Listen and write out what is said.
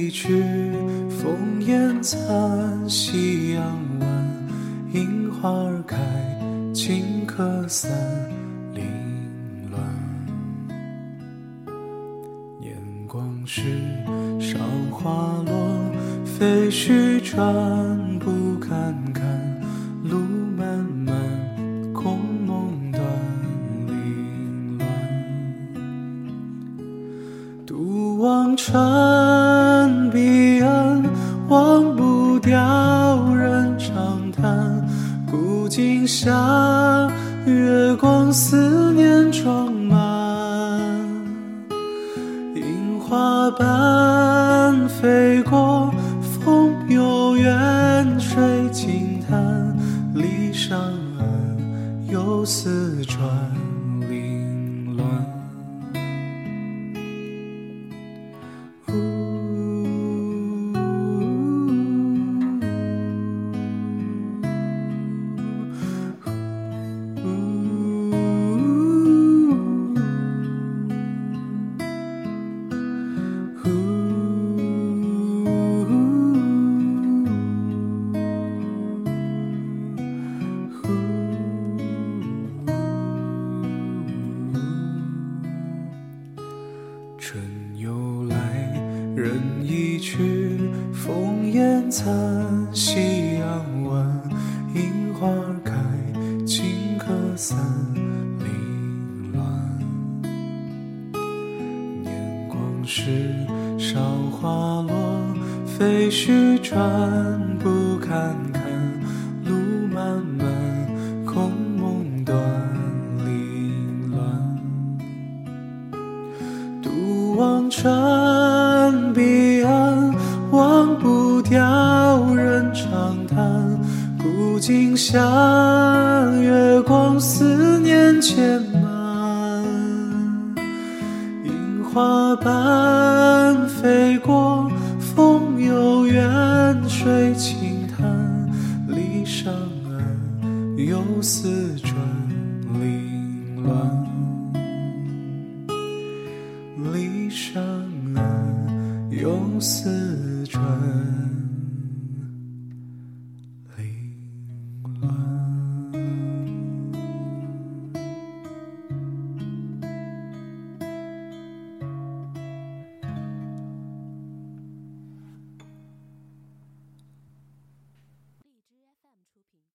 一去，烽烟残，夕阳晚，樱花儿开，顷刻散，凌乱。年光逝，韶华落，废墟转，不堪看，路漫漫，空梦断，凌乱。独望穿彼岸，忘不掉人长叹。古今下，月光思念装满。樱花瓣飞过，风有远，水轻叹。离上岸，又思转，凌乱。春又来，人已去，烽烟残，夕阳晚，樱花开，顷刻散，凌乱。年光逝，韶华落，废墟转，不堪看，路漫漫，空梦断，凌乱。独望穿彼岸，忘不掉人长叹。古今下，月光思念牵满。樱花瓣飞过，风有远，水轻叹。离上岸，又思转，凌乱。离上岸，又思转。